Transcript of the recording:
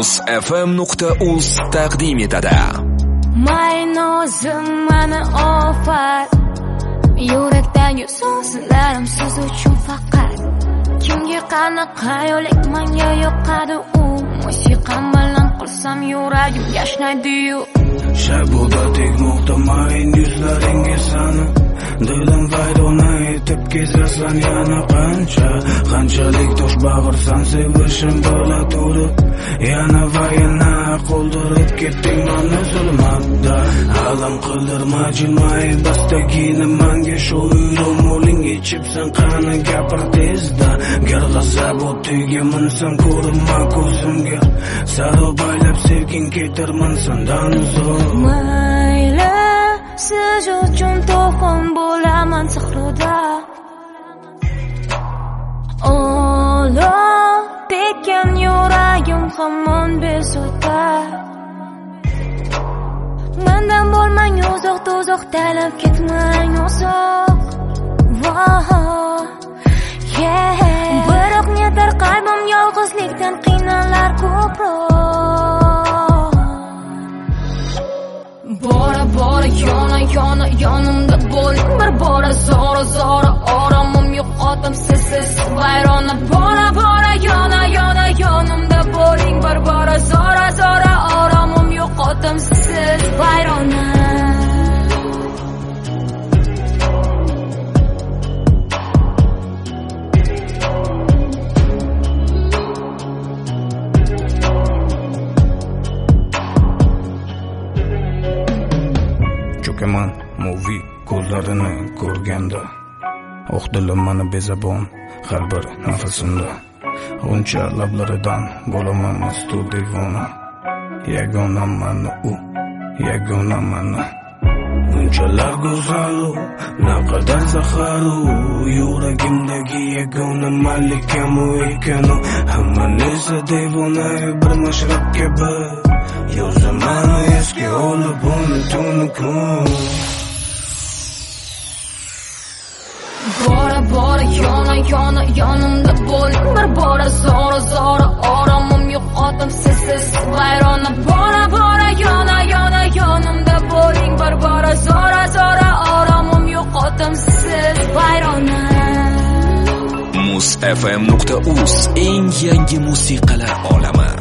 muzfm.uz taqdim etadi. Maynozim mana ofat, yurakdagi so'zlarim siz uchun faqat. Kimga qanaqa yo'lik menga yoqadi u, musiqam bilan qilsam yuragim yashnaydi-yu. Shabuda tegmoqda mayin yuzlaringiz sani, dilim vayrona etib kezasan yana qanchalik tosh bag'irsan sevishim bo'la turib, yana va yana qoldirib ketding mani zulmatda. Alam qildirma jilmay bastagini manga shu yo'ling ichibsan qani gapir tezda. Gar g'azab o'tiga minsam ko'rinma ko'zimga, saro baylab sevging ketarman sendan uzoq. Mayli siz uchun to'fon bo'laman sahroda, olov tekkan yuragim hamon bezovta. Mendan bo'lmang uzoq to'zoq, talab ketmang uzoq. Biroq netar qalbim yolg'izlikdan qiynalar ko'proq. Bora yona yonimda bo'ling, bir bora zora oromim yo'qotim siz vayrona. Bora yona yonimda bo'ling, bir bora zora oromim yo'qotim siz vayrona. Cho'kaman movie ko'zlarini ko'rganda, oh dilim mani bezabon har bir nafasimda. Uncha lablaridan bo'laman mastu devona, yagona mani u, yagona mani. Unchalar go'zalu, naqadar zaharu, yuragimdagi yagona malikam u ekanu. Hamma narsa devona bir mashrab kabi, yozaman eski olib uni tuni kun. Bora yona yonimda bo'ling, bir bora zora oromim yo'qotim siz vayrona. Bora yona yonimda bo'ling, bir bora zora oromim yo'qotim siz vayrona. muzfm.uz eng yangi musiqalar olami.